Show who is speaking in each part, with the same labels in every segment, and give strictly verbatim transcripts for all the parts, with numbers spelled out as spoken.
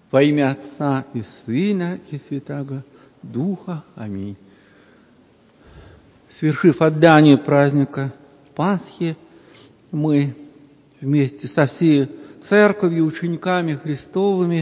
Speaker 1: Во имя Отца и Сына и Святаго Духа. Аминь. Свершив отдание праздника Пасхи, мы вместе со всей церковью, учениками Христовыми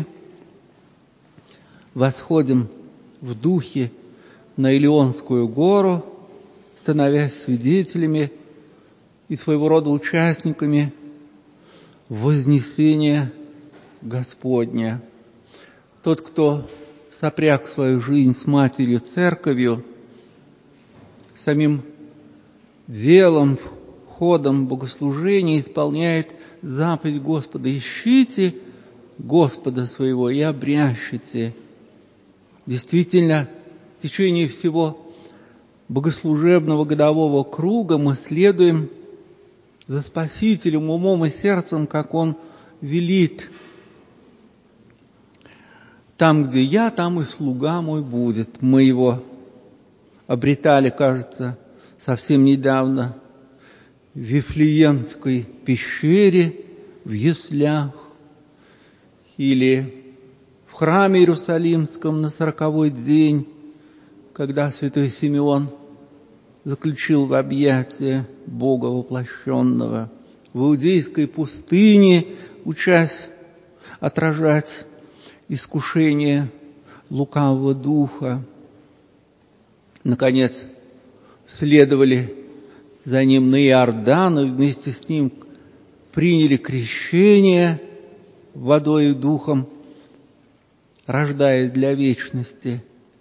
Speaker 1: восходим в духе на Илионскую гору, становясь свидетелями и своего рода участниками вознесения Господня. Тот, кто сопряг свою жизнь с Матерью Церковью, самим делом, ходом богослужения исполняет заповедь Господа: «Ищите Господа своего и обрящите». Действительно, в течение всего богослужебного годового круга мы следуем за Спасителем умом и сердцем, как Он велит. Там, где я, там и слуга мой будет. Мы его обретали, кажется, совсем недавно в Вифлеемской пещере, в яслях, или в храме Иерусалимском на сороковой день, когда святой Симеон заключил в объятия Бога воплощенного, в иудейской пустыне, учась отражать искушение лукавого духа. Наконец, следовали за ним на Иордан, и вместе с ним приняли крещение водой и духом, рождаясь для вечности.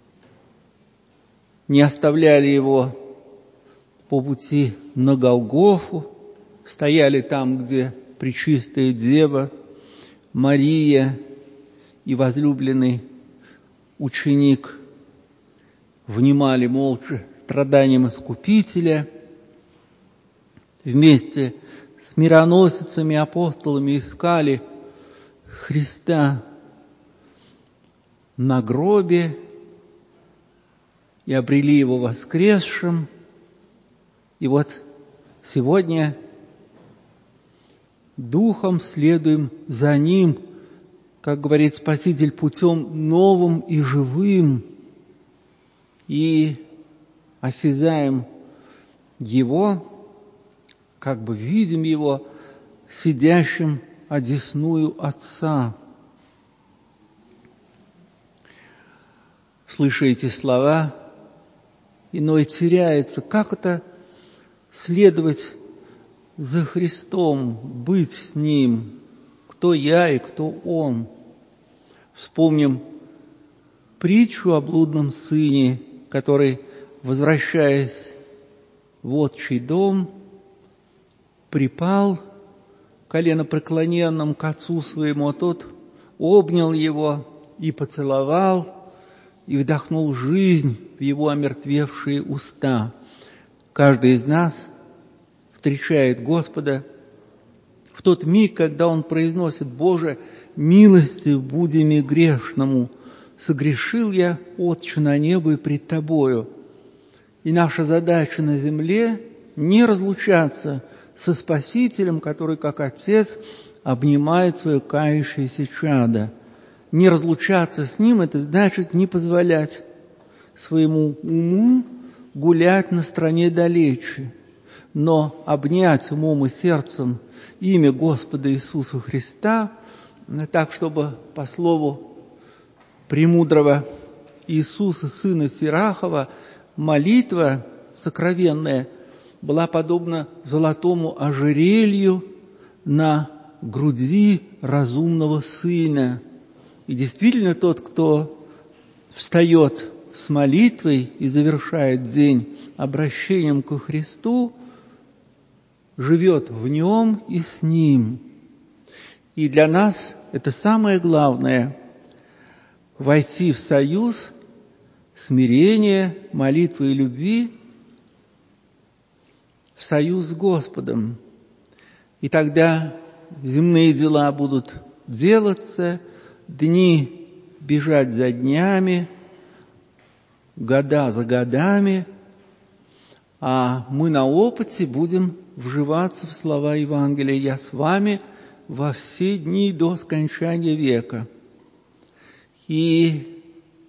Speaker 1: Не оставляли его по пути на Голгофу, стояли там, где Пречистая Дева, Мария и возлюбленный ученик внимали молча страданиям Искупителя. Вместе с мироносицами, апостолами искали Христа на гробе и обрели Его воскресшим. И вот сегодня духом следуем за Ним, как говорит Спаситель, путем новым и живым, и осязаем Его, как бы видим Его сидящим одесную Отца. Слыша эти слова, иной теряется. Как это следовать за Христом, быть с Ним? Кто я и кто Он? Вспомним притчу о блудном сыне, который, возвращаясь в отчий дом, припал коленопреклоненным к отцу своему, а тот обнял его и поцеловал, и вдохнул жизнь в его омертвевшие уста. Каждый из нас встречает Господа в тот миг, когда он произносит: «Боже, милостив буди ми грешному, согрешил я, Отче, на небо и пред Тобою». И наша задача на земле — не разлучаться со Спасителем, который, как Отец, обнимает свое кающееся чадо. Не разлучаться с Ним — это значит не позволять своему уму гулять на стороне далече, но обнять умом и сердцем имя Господа Иисуса Христа, так, чтобы, по слову премудрого Иисуса, сына Сирахова, молитва сокровенная была подобна золотому ожерелью на груди разумного сына. И действительно, тот, кто встает с молитвой и завершает день обращением ко Христу, живет в Нем и с Ним. И для нас это самое главное — войти в союз смирения, молитвы и любви, в союз с Господом. И тогда земные дела будут делаться, дни бежать за днями, года за годами, а мы на опыте будем вживаться в слова Евангелия: «Я с вами во все дни до скончания века». И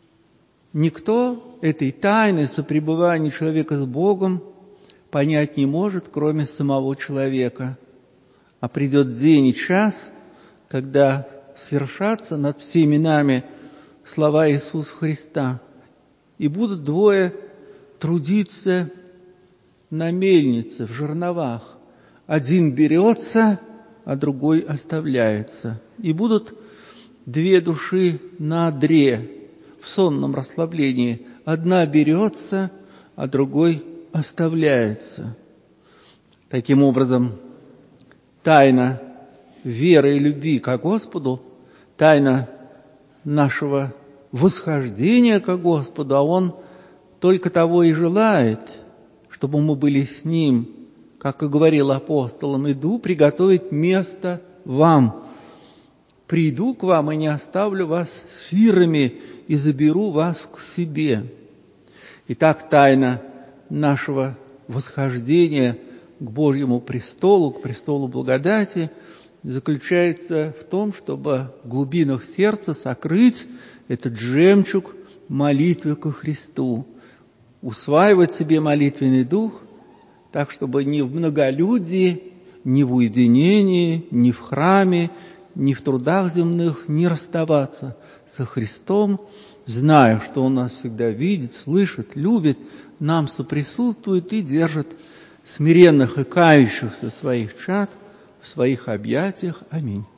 Speaker 1: никто этой тайны сопребывания человека с Богом понять не может, кроме самого человека. А придет день и час, когда свершатся над всеми нами слова Иисуса Христа, и будут двое трудиться на мельнице, в жерновах. Один берется, а другой оставляется. И будут две души на одре, в сонном расслаблении. Одна берется, а другой оставляется. Таким образом, тайна веры и любви ко Господу, тайна нашего восхождения ко Господу, а Он только того и желает, чтобы мы были с Ним, как и говорил апостолам: «Иду приготовить место вам. Приду к вам и не оставлю вас сирыми, и заберу вас к себе». Итак, тайна нашего восхождения к Божьему престолу, к престолу благодати, заключается в том, чтобы в глубинах сердца сокрыть этот жемчуг молитвы ко Христу, усваивать себе молитвенный дух, так, чтобы ни в многолюдии, ни в уединении, ни в храме, ни в трудах земных не расставаться со Христом, зная, что Он нас всегда видит, слышит, любит, нам соприсутствует и держит смиренных и кающихся своих чад в своих объятиях. Аминь.